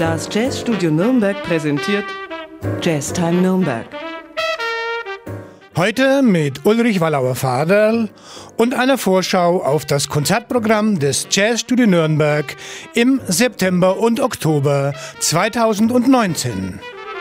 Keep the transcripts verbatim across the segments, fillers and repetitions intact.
Das Jazzstudio Nürnberg präsentiert Jazztime Nürnberg. Heute mit Ulrich Wallauer-Vaderl und einer Vorschau auf das Konzertprogramm des Jazzstudio Nürnberg im September und Oktober zweitausendneunzehn.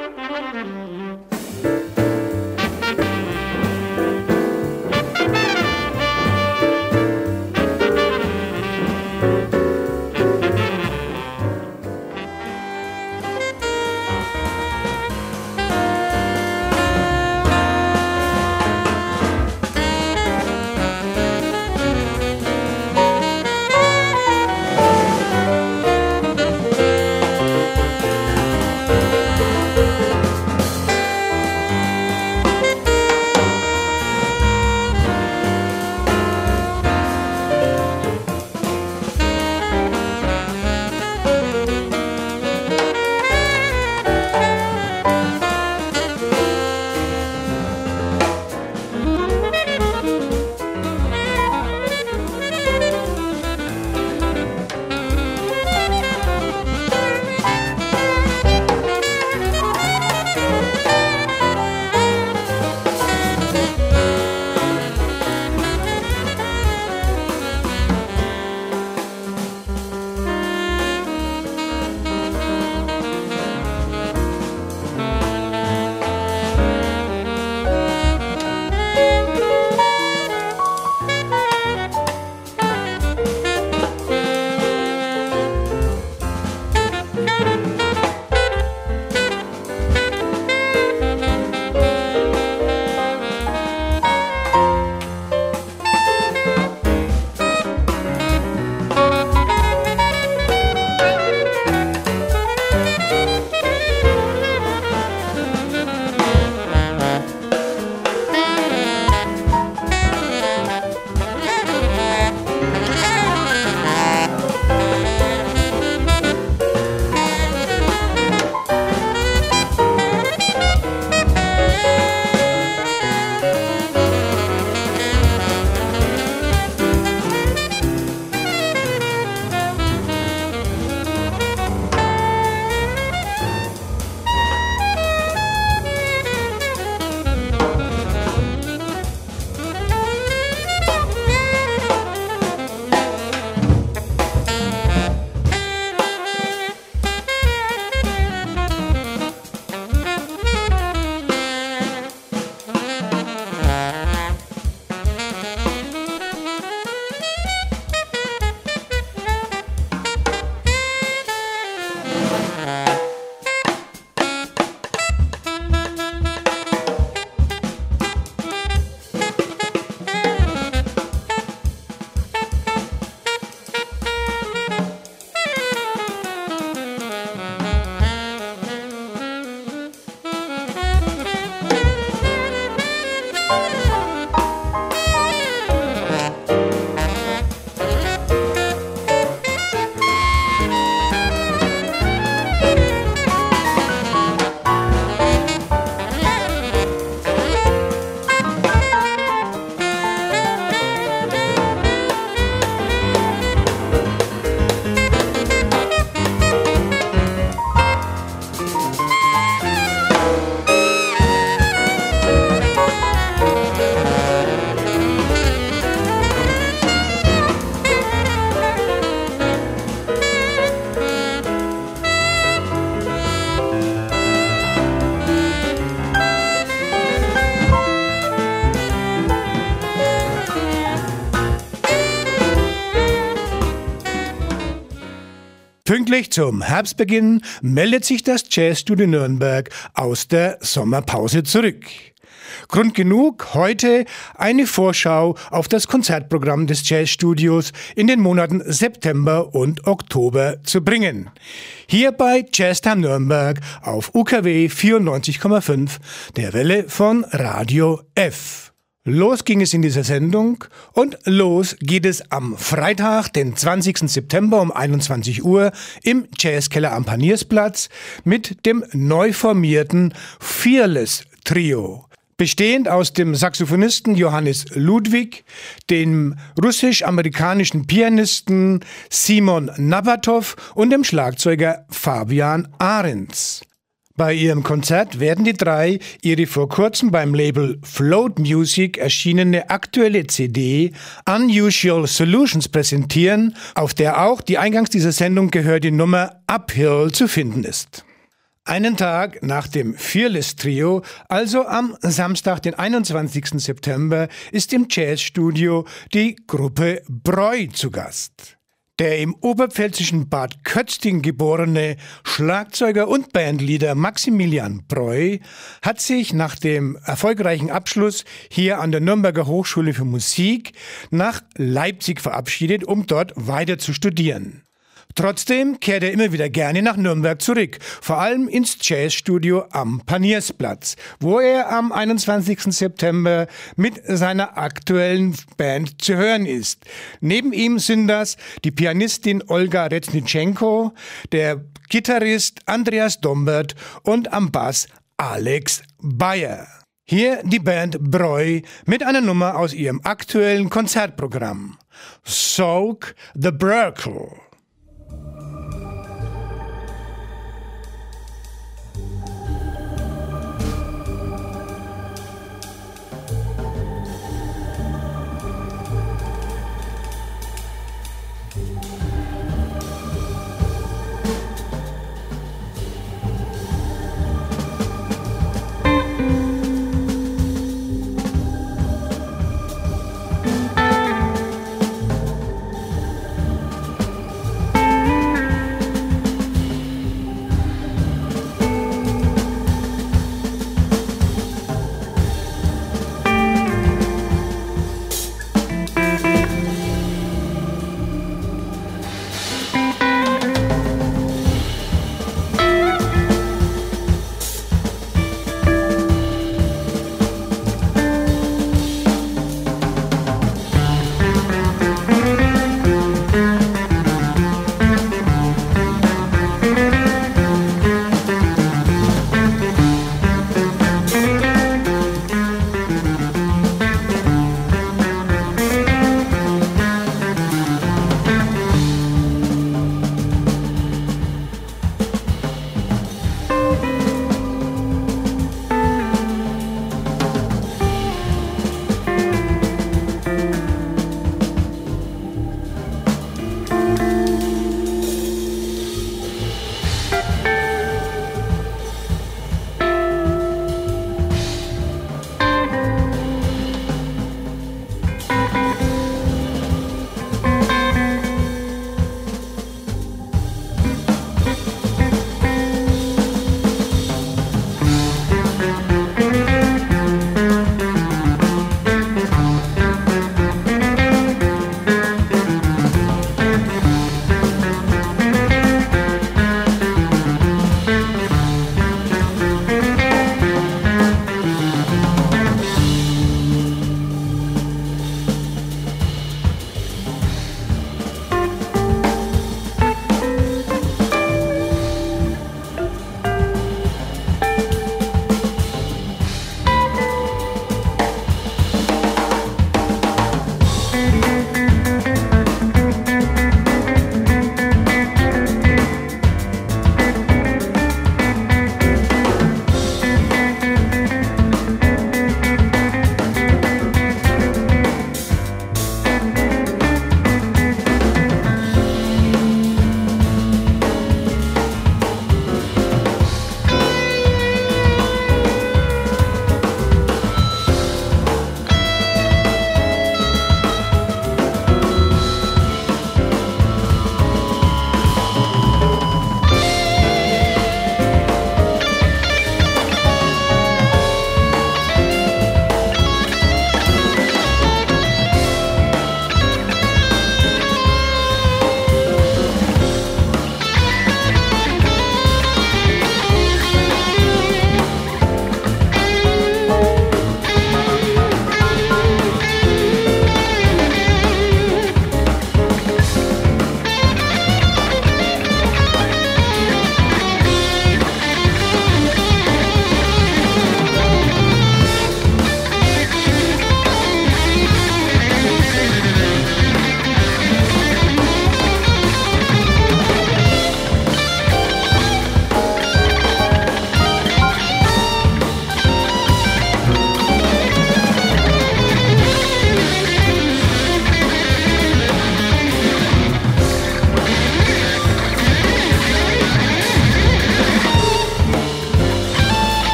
Pünktlich zum Herbstbeginn meldet sich das Jazzstudio Nürnberg aus der Sommerpause zurück. Grund genug, heute eine Vorschau auf das Konzertprogramm des Jazzstudios in den Monaten September und Oktober zu bringen. Hier bei Jazztime Nürnberg auf U K W vierundneunzig Komma fünf, der Welle von Radio F. Los ging es in dieser Sendung und los geht es am Freitag, den zwanzigsten September um einundzwanzig Uhr im Jazzkeller am Paniersplatz mit dem neu formierten Fearless Trio. bestehend aus dem Saxophonisten Johannes Ludwig, dem russisch-amerikanischen Pianisten Simon Nabatow und dem Schlagzeuger Fabian Ahrens. Bei ihrem Konzert werden die drei ihre vor kurzem beim Label Float Music erschienene aktuelle C D Unusual Solutions präsentieren, auf der auch die eingangs dieser Sendung gehörte Nummer Uphill zu finden ist. Einen Tag nach dem Fearless Trio, also am Samstag, den einundzwanzigsten September, ist im Jazzstudio die Gruppe Breu zu Gast. Der im oberpfälzischen Bad Kötzting geborene Schlagzeuger und Bandleader Maximilian Breu hat sich nach dem erfolgreichen Abschluss hier an der Nürnberger Hochschule für Musik nach Leipzig verabschiedet, um dort weiter zu studieren. Trotzdem kehrt er immer wieder gerne nach Nürnberg zurück, vor allem ins Jazzstudio am Paniersplatz, wo er am einundzwanzigsten September mit seiner aktuellen Band zu hören ist. Neben ihm sind das die Pianistin Olga Reznitschenko, der Gitarrist Andreas Dombert und am Bass Alex Bayer. Hier die Band Breu mit einer Nummer aus ihrem aktuellen Konzertprogramm. Soak the Burkle.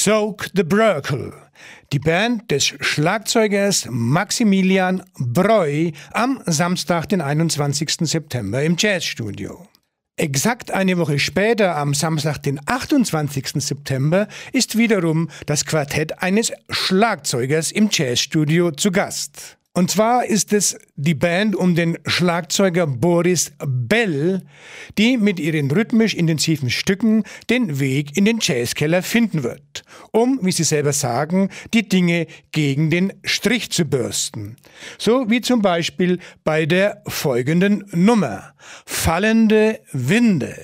Soak the Brockle, die Band des Schlagzeugers Maximilian Breu, am Samstag, den einundzwanzigsten September im Jazzstudio. Exakt eine Woche später, am Samstag, den achtundzwanzigsten September, ist wiederum das Quartett eines Schlagzeugers im Jazzstudio zu Gast. Und zwar ist es die Band um den Schlagzeuger Boris Bell, die mit ihren rhythmisch intensiven Stücken den Weg in den Jazzkeller finden wird, um, wie sie selber sagen, die Dinge gegen den Strich zu bürsten. So wie zum Beispiel bei der folgenden Nummer: Fallende Winde.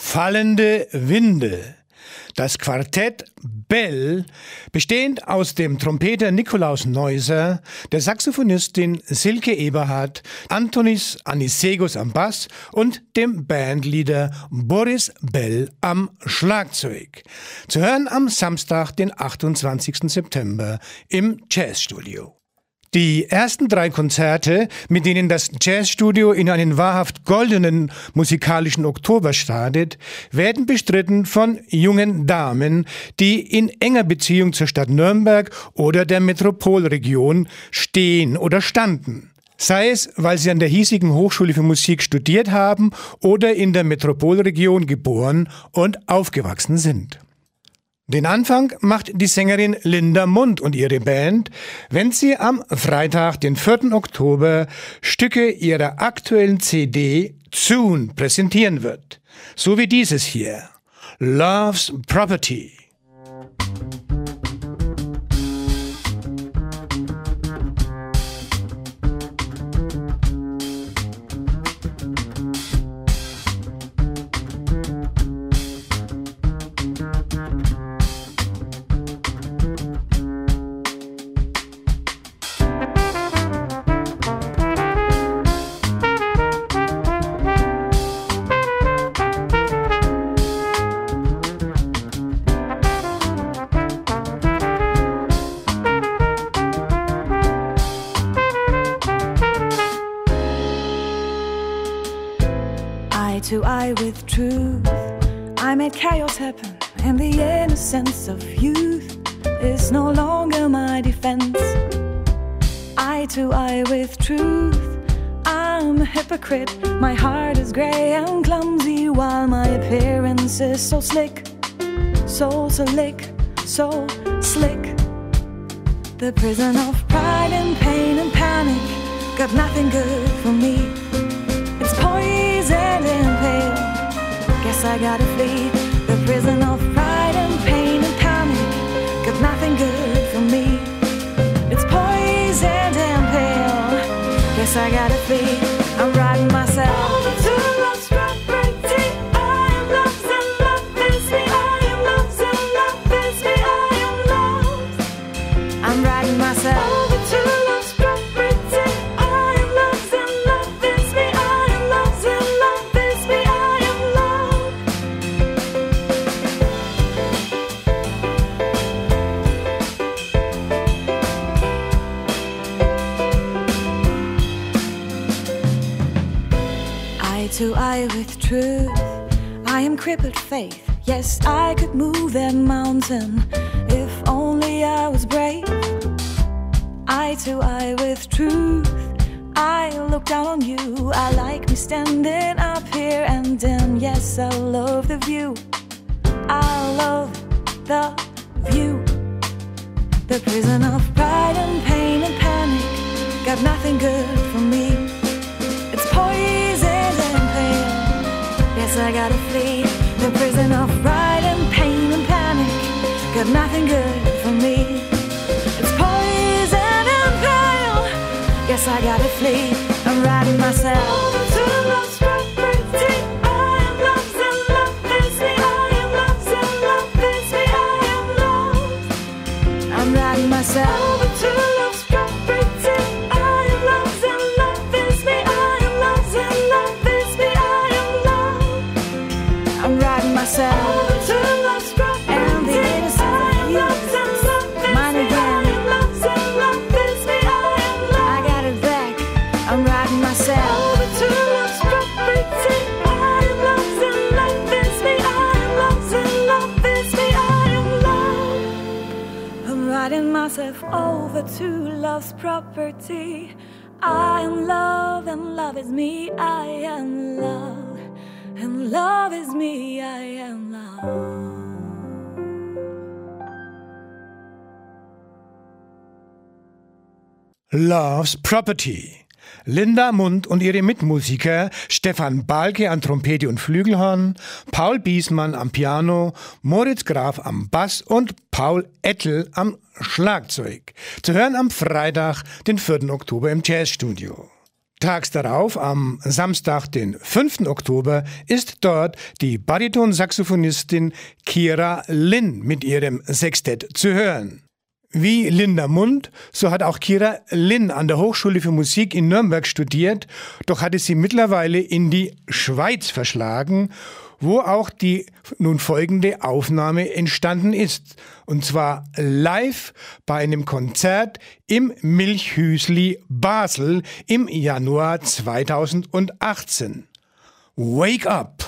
Fallende Winde. Das Quartett Bell, bestehend aus dem Trompeter Nikolaus Neuser, der Saxophonistin Silke Eberhardt, Antonis Anisegos am Bass und dem Bandleader Boris Bell am Schlagzeug. Zu hören am Samstag, den achtundzwanzigsten September im Jazzstudio. Die ersten drei Konzerte, mit denen das Jazzstudio in einen wahrhaft goldenen musikalischen Oktober startet, werden bestritten von jungen Damen, die in enger Beziehung zur Stadt Nürnberg oder der Metropolregion stehen oder standen. Sei es, weil sie an der hiesigen Hochschule für Musik studiert haben oder in der Metropolregion geboren und aufgewachsen sind. Den Anfang macht die Sängerin Linda Mundt und ihre Band, wenn sie am Freitag, den vierten Oktober, Stücke ihrer aktuellen C D Soon präsentieren wird. So wie dieses hier, Love's Property. To eye with truth, I made chaos happen, and the innocence of youth is no longer my defense. Eye to eye with truth, I'm a hypocrite. My heart is grey and clumsy, while my appearance is so slick, so slick, so slick. The prison of pride and pain and panic got nothing good for me. It's poison and pale, guess I gotta flee. The prison of pride and pain and panic got nothing good for me. It's poison and pale, guess I gotta flee. I'm riding myself over to love's property. I am love's and love is me. I am love's and love is me. I am love's. I'm riding myself over to love's property. I am love's and love is me. I am love's and love is me. I am love. Eye to eye with truth, I am crippled faith. Yes, I could move that mountain if only I was brave. Eye to eye with truth, I look down on you. I like me standing up here and then, yes, I love the view. I love the view. The prison of pride and pain and panic got nothing good for me. It's poison and pain, yes, I gotta flee. The prison of pride and pain and panic got nothing good for me. It's poison and pain, yes, I gotta flee. I'm riding myself over to love's property. I am love's and love is me. I am love's and love is me. I am love's. I'm riding myself over to love's property. I am love's and love is me. I am love's and love is me. I am love. I'm riding myself over to love's property. And the innocence of youth, mine again. I am love's and love is me. I am love. I got it back. I'm riding myself over to love's property. I am love's and love is me. I am love's and love is me. I am love. I'm riding myself over to love's property. I am love and love is me. I am love and love is me. I am love. Love's Property. Linda Mundt und ihre Mitmusiker Stefan Balke an Trompete und Flügelhorn, Paul Biesmann am Piano, Moritz Graf am Bass und Paul Ettel am Schlagzeug. Zu hören am Freitag, den vierten Oktober im Jazzstudio. Tags darauf, am Samstag, den fünften Oktober, ist dort die Bariton-Saxophonistin Kira Lynn mit ihrem Sextett zu hören. Wie Linda Mund, so hat auch Kira Lynn an der Hochschule für Musik in Nürnberg studiert, doch hatte sie mittlerweile in die Schweiz verschlagen, wo auch die nun folgende Aufnahme entstanden ist. Und zwar live bei einem Konzert im Milchhüsli Basel im Januar zweitausendachtzehn. Wake Up!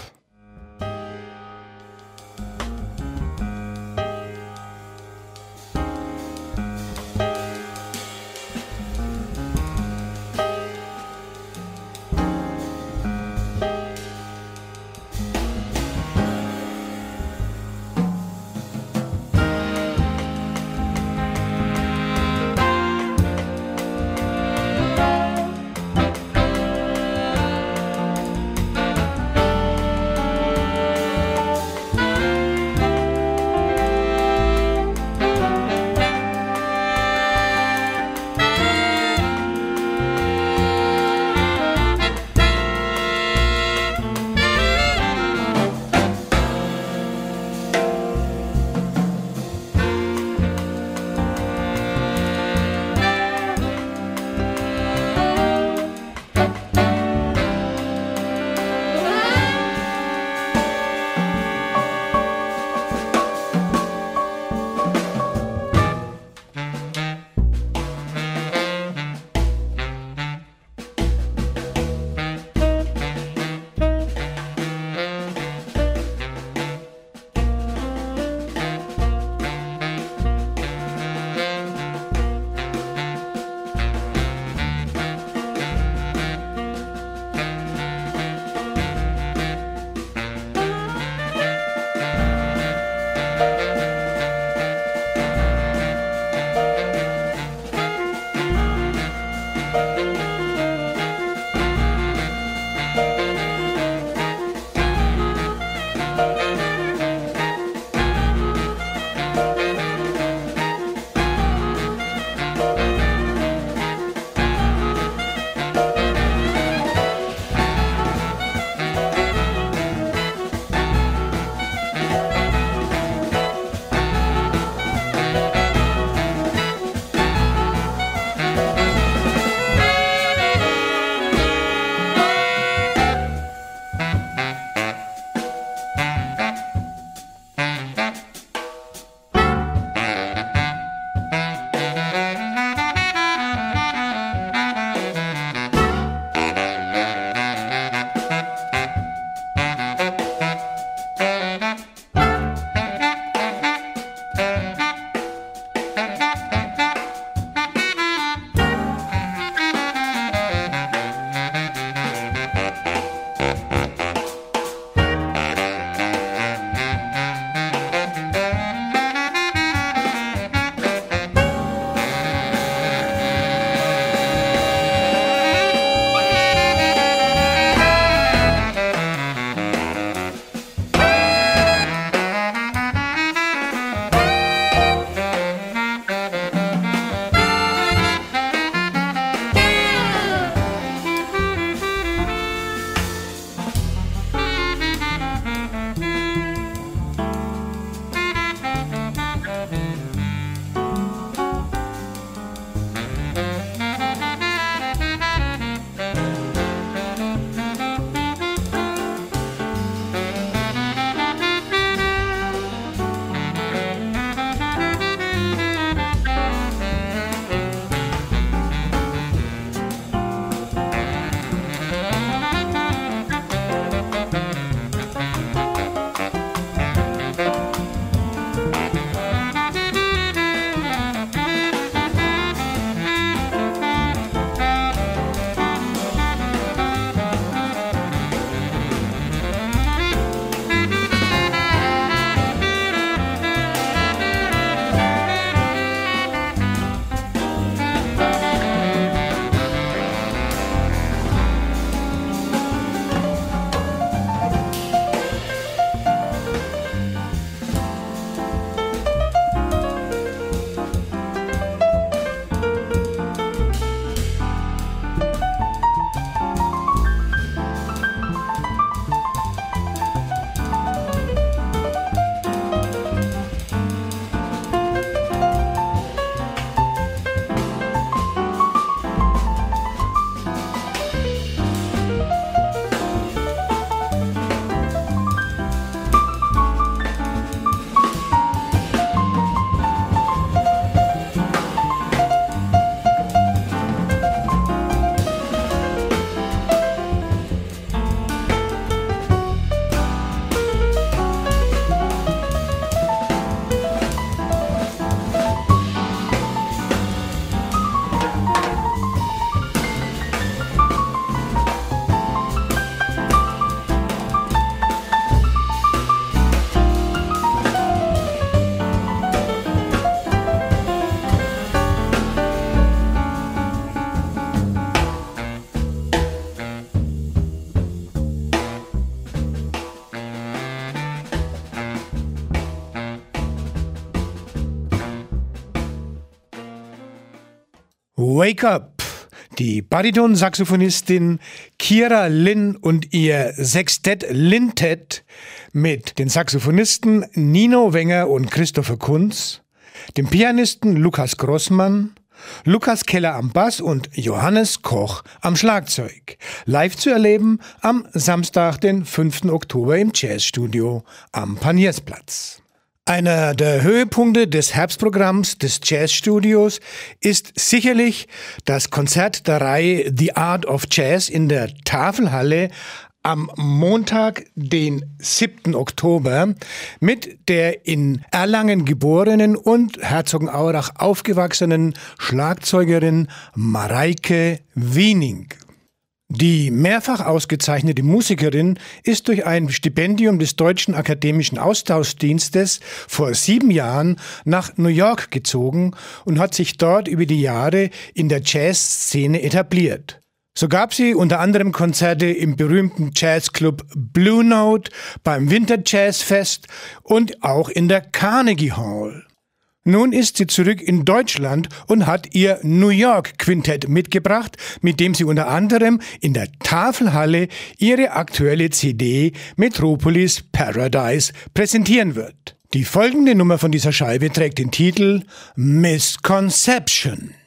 Wake Up. Die Bariton-Saxophonistin Kira Lynn und ihr Sextett Lintet mit den Saxophonisten Nino Wenger und Christopher Kunz, dem Pianisten Lukas Grossmann, Lukas Keller am Bass und Johannes Koch am Schlagzeug. Live zu erleben am Samstag, den fünften Oktober im Jazzstudio am Paniersplatz. Einer der Höhepunkte des Herbstprogramms des Jazzstudios ist sicherlich das Konzert der Reihe The Art of Jazz in der Tafelhalle am Montag, den siebten Oktober, mit der in Erlangen geborenen und Herzogenaurach aufgewachsenen Schlagzeugerin Mareike Wiening. Die mehrfach ausgezeichnete Musikerin ist durch ein Stipendium des Deutschen Akademischen Austauschdienstes vor sieben Jahren nach New York gezogen und hat sich dort über die Jahre in der Jazzszene etabliert. So gab sie unter anderem Konzerte im berühmten Jazzclub Blue Note, beim Winter Jazz Fest und auch in der Carnegie Hall. Nun ist sie zurück in Deutschland und hat ihr New York Quintett mitgebracht, mit dem sie unter anderem in der Tafelhalle ihre aktuelle C D Metropolis Paradise präsentieren wird. Die folgende Nummer von dieser Scheibe trägt den Titel Misconception.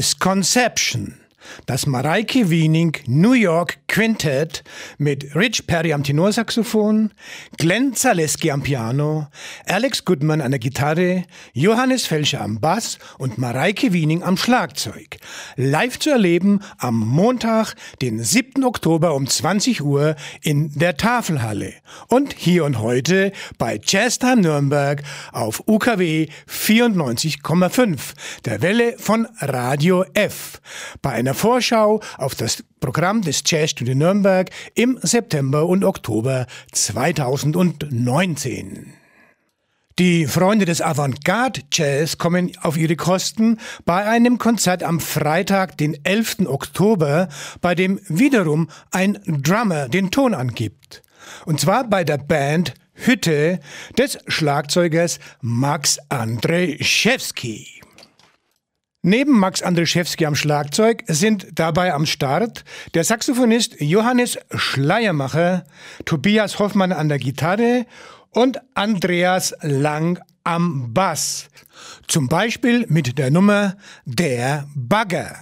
Misconception. Das Mareike Wiening New York Quintett mit Rich Perry am Tenorsaxophon, Glenn Zaleski am Piano, Alex Goodman an der Gitarre, Johannes Felscher am Bass und Mareike Wiening am Schlagzeug. Live zu erleben am Montag, den siebten Oktober um zwanzig Uhr in der Tafelhalle. Und hier und heute bei Jazztime Nürnberg auf U K W vierundneunzig Komma fünf, der Welle von Radio F. Bei einer Vorschau auf das Programm des Jazzstudio Nürnberg im September und Oktober zweitausendneunzehn. Die Freunde des Avantgarde-Jazz kommen auf ihre Kosten bei einem Konzert am Freitag, den elften Oktober, bei dem wiederum ein Drummer den Ton angibt. Und zwar bei der Band Hütte des Schlagzeugers Max Andrzejewski. Neben Max Andrzejewski am Schlagzeug sind dabei am Start der Saxophonist Johannes Schleiermacher, Tobias Hoffmann an der Gitarre und Andreas Lang am Bass. Zum Beispiel mit der Nummer Der Bagger.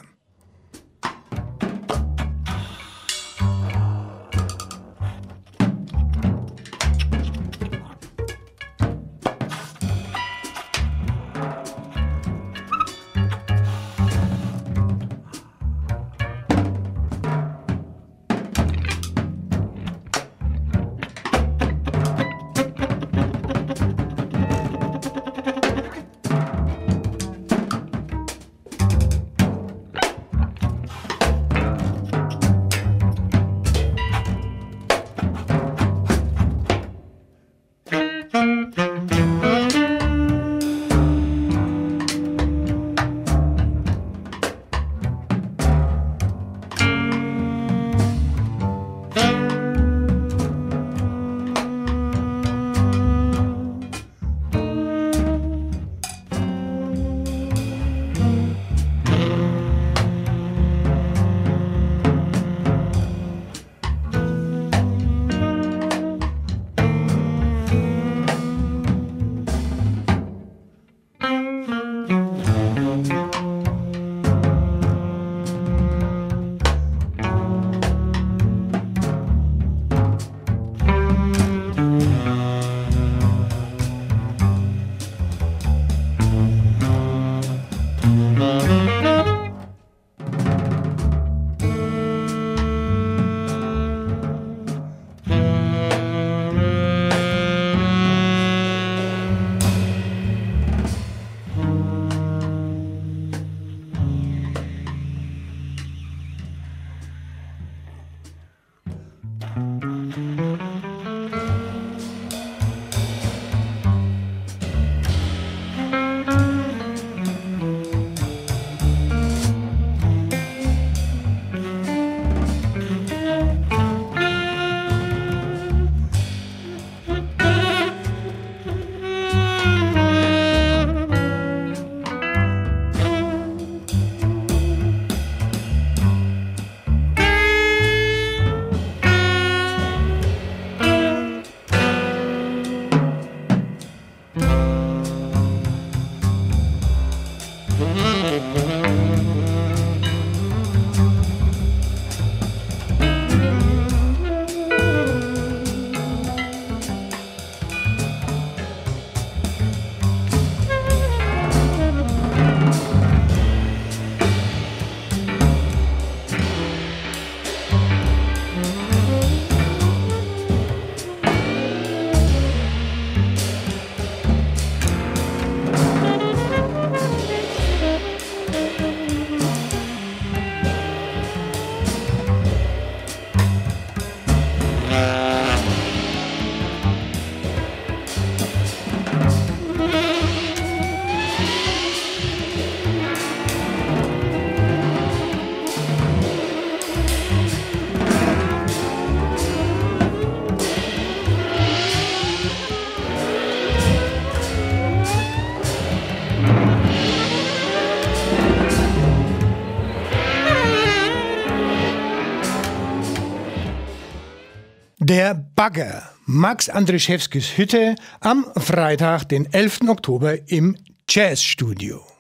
Der Bagger, Max Andrzejewskis Hütte, am Freitag, den elften Oktober im Jazzstudio.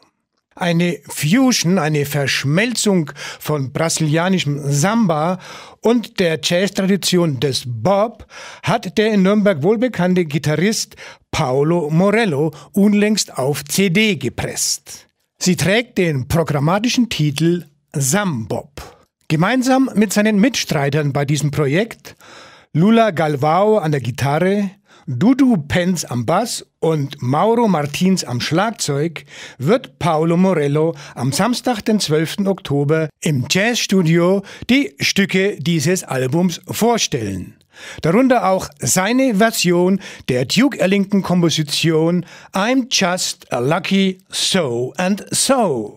Eine Fusion, eine Verschmelzung von brasilianischem Samba und der Jazz-Tradition des Bop hat der in Nürnberg wohlbekannte Gitarrist Paulo Morello unlängst auf C D gepresst. Sie trägt den programmatischen Titel Sambop. Gemeinsam mit seinen Mitstreitern bei diesem Projekt, Lula Galvao an der Gitarre, Dudu Penz am Bass und Mauro Martins am Schlagzeug, wird Paulo Morello am Samstag, den zwölften Oktober im Jazzstudio die Stücke dieses Albums vorstellen. Darunter auch seine Version der Duke Ellington-Komposition I'm Just a Lucky So and So.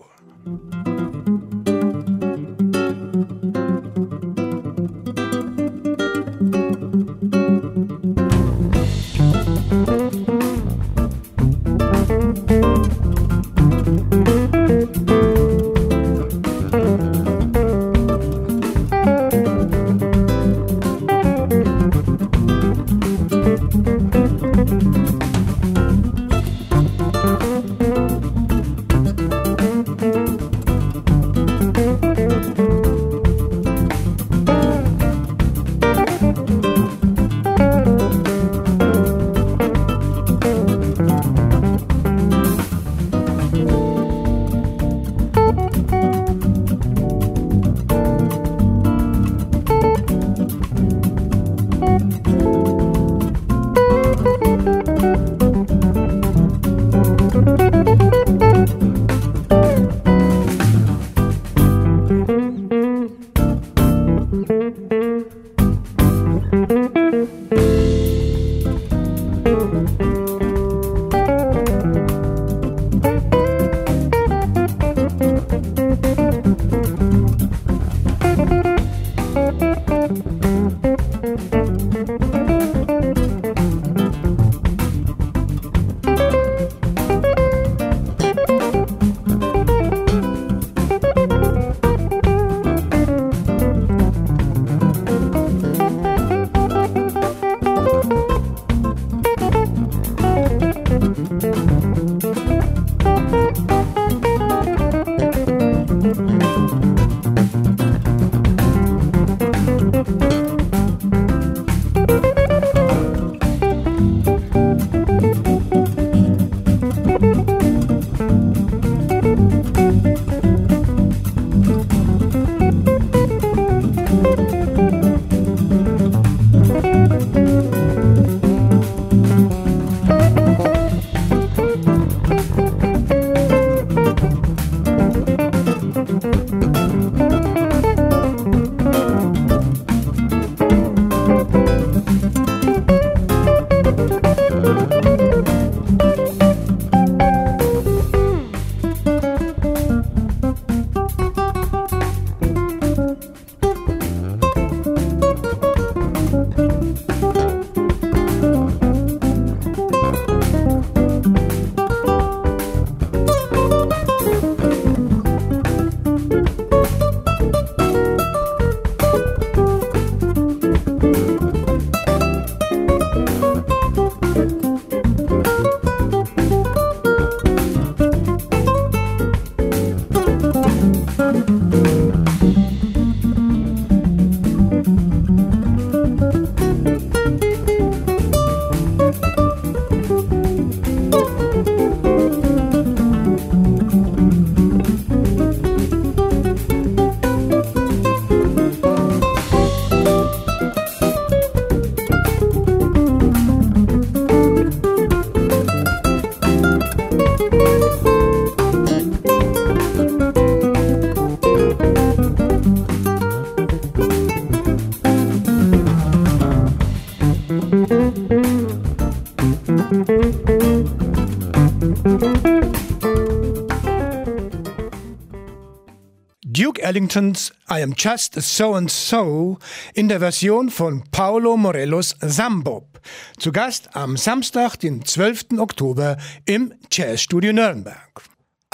Duke Ellingtons I Am Just So and So in der Version von Paulo Morellos Sambop. Zu Gast am Samstag, den zwölften Oktober im Jazzstudio Nürnberg.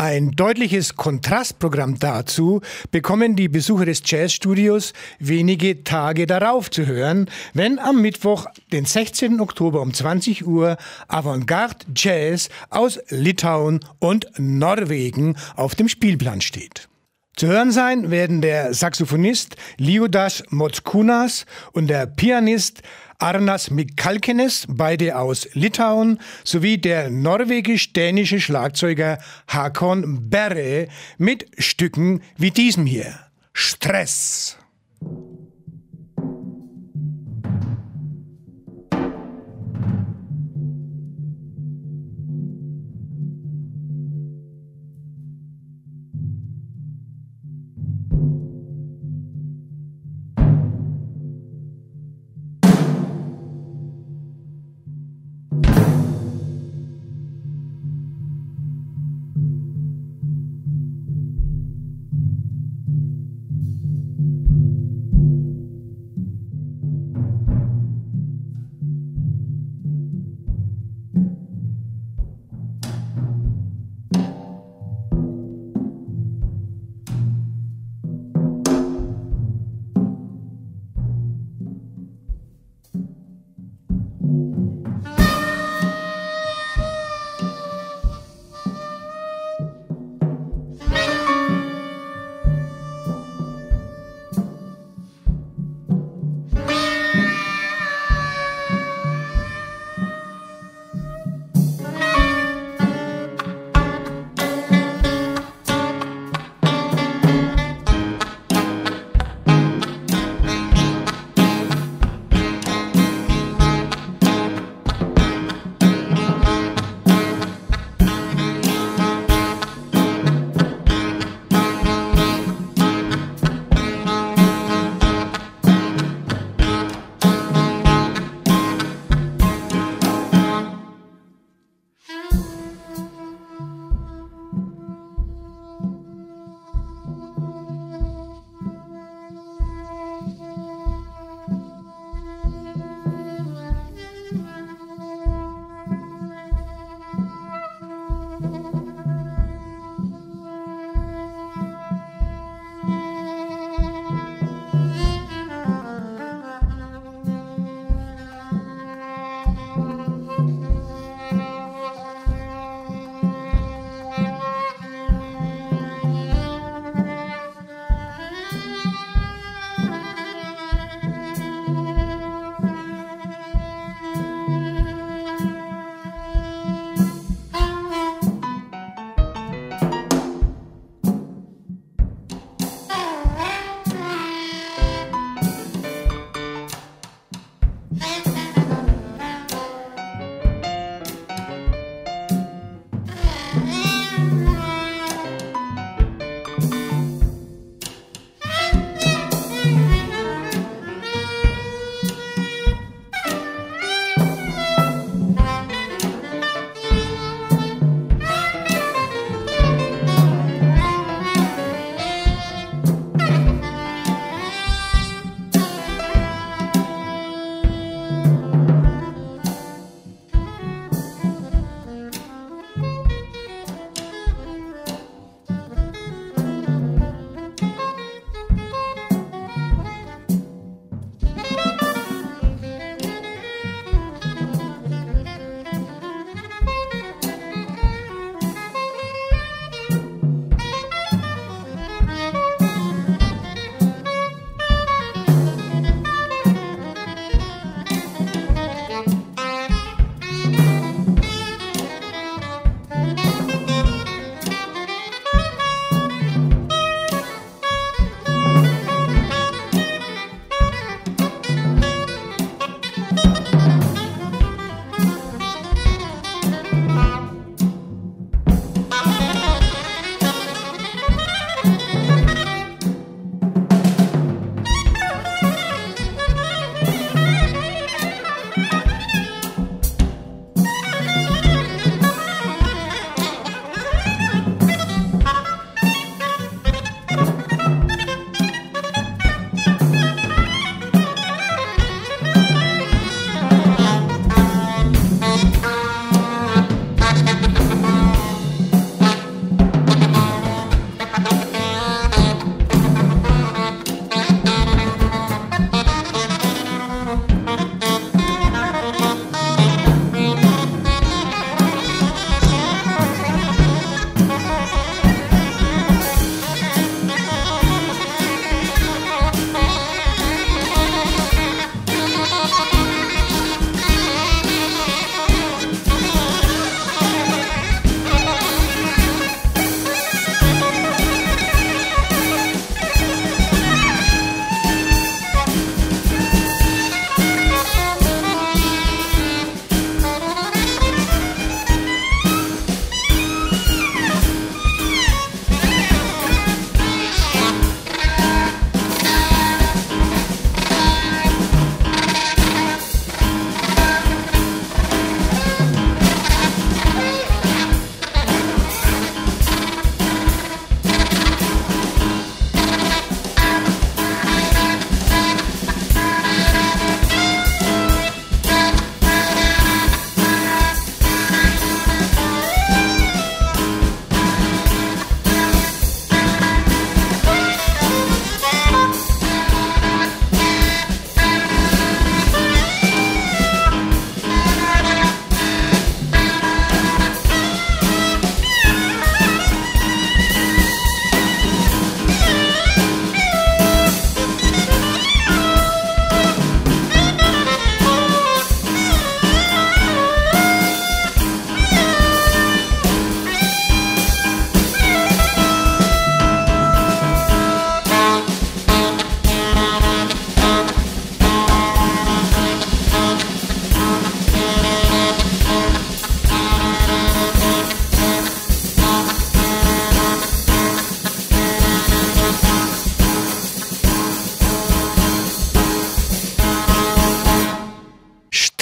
Ein deutliches Kontrastprogramm dazu bekommen die Besucher des Jazzstudios wenige Tage darauf zu hören, wenn am Mittwoch, den sechzehnten Oktober um zwanzig Uhr Avantgarde Jazz aus Litauen und Norwegen auf dem Spielplan steht. Zu hören sein werden der Saxophonist Liudas Mockūnas und der Pianist Arnas Mikalkenes, beide aus Litauen, sowie der norwegisch-dänische Schlagzeuger Hakon Berre mit Stücken wie diesem hier. Stress.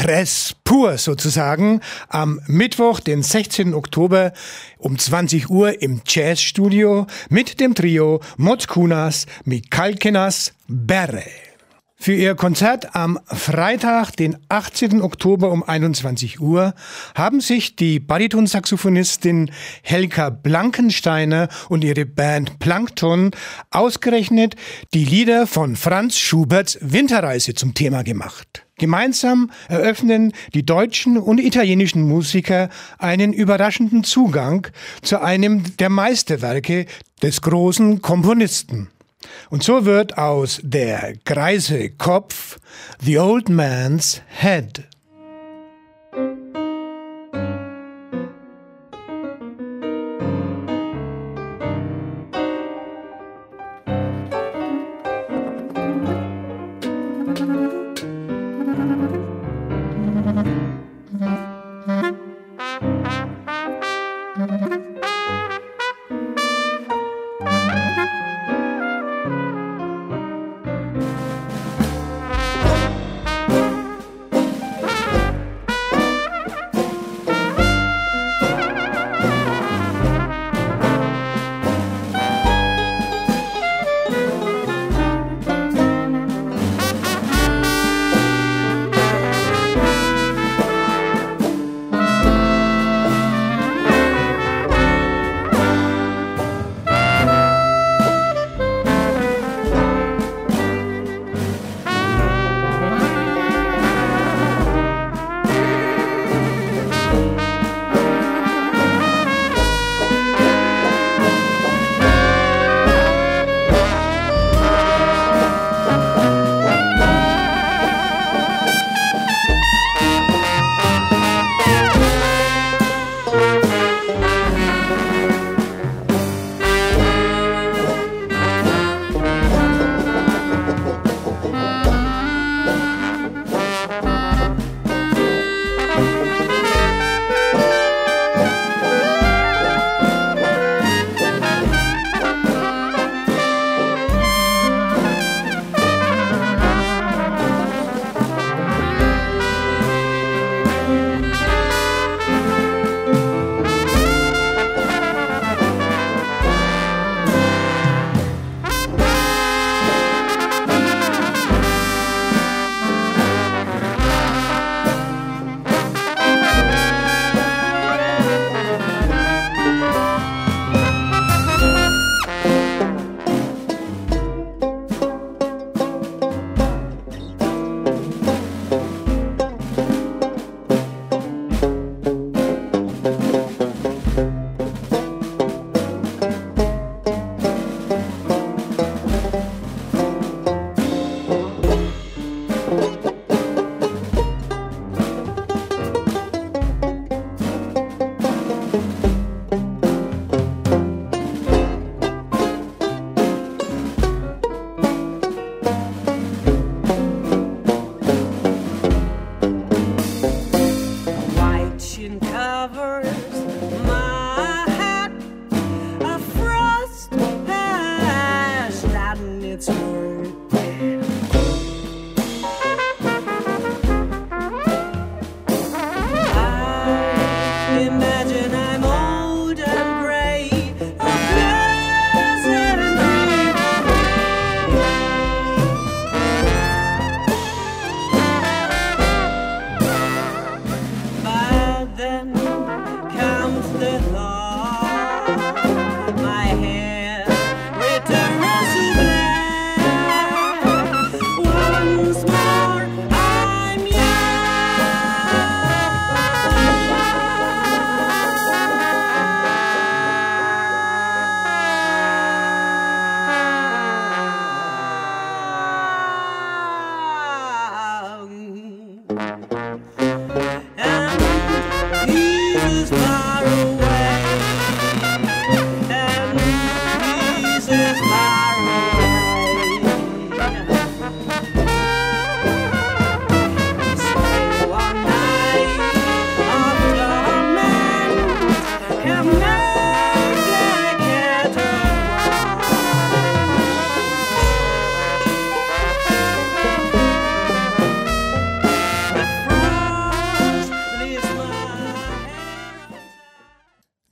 Express pur sozusagen, am Mittwoch, den sechzehnten Oktober um zwanzig Uhr im Jazzstudio mit dem Trio Moc Kunas, Mikalkenas, Berre. Für ihr Konzert am Freitag, den achtzehnten Oktober um einundzwanzig Uhr, haben sich die Baritonsaxophonistin Helka Blankensteiner und ihre Band Plankton ausgerechnet die Lieder von Franz Schuberts Winterreise zum Thema gemacht. Gemeinsam eröffnen die deutschen und italienischen Musiker einen überraschenden Zugang zu einem der Meisterwerke des großen Komponisten. Und so wird aus Der greise Kopf The Old Man's Head. Then come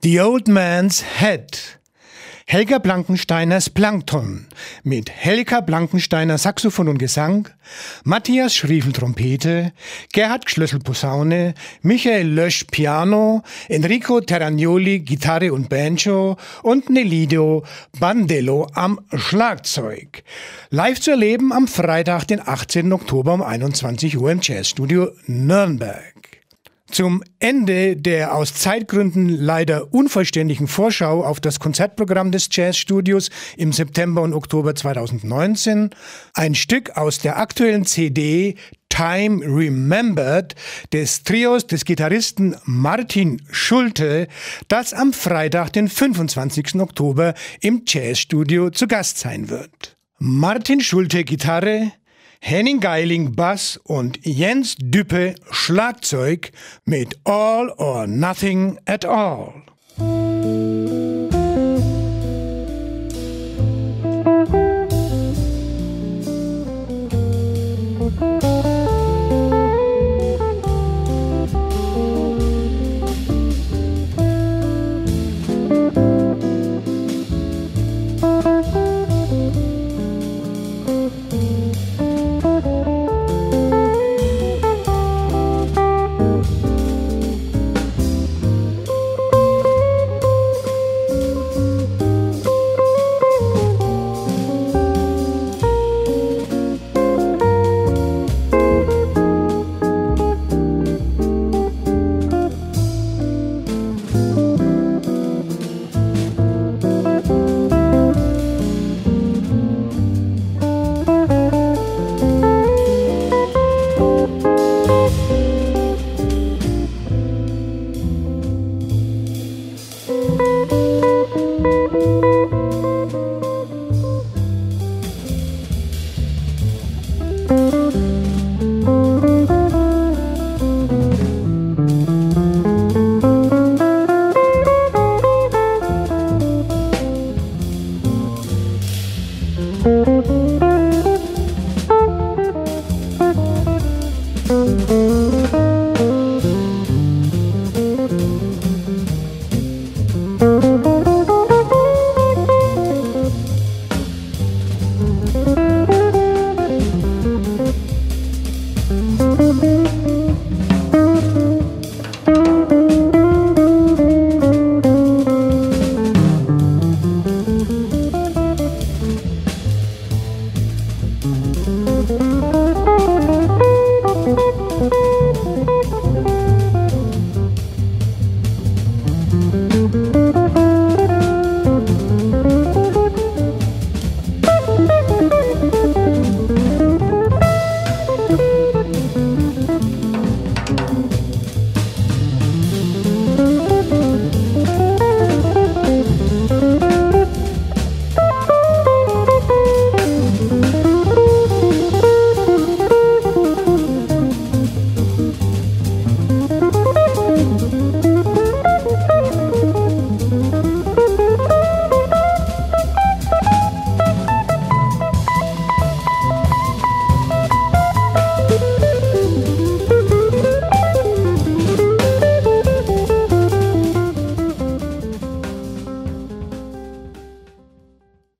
The Old Man's Head. Helga Blankensteiners Plankton mit Helga Blankensteiner Saxophon und Gesang, Matthias Schriefel Trompete, Gerhard Schlössel Posaune, Michael Lösch Piano, Enrico Terragnoli Gitarre und Banjo und Nelidio Bandello am Schlagzeug. Live zu erleben am Freitag, den achtzehnten Oktober um einundzwanzig Uhr im Jazzstudio Nürnberg. Zum Ende der aus Zeitgründen leider unvollständigen Vorschau auf das Konzertprogramm des Jazzstudios im September und Oktober zweitausendneunzehn ein Stück aus der aktuellen C D Time Remembered des Trios des Gitarristen Martin Schulte, das am Freitag, den fünfundzwanzigsten Oktober im Jazzstudio zu Gast sein wird. Martin Schulte Gitarre, Henning Geiling Bass und Jens Düppe Schlagzeug mit All or Nothing at All.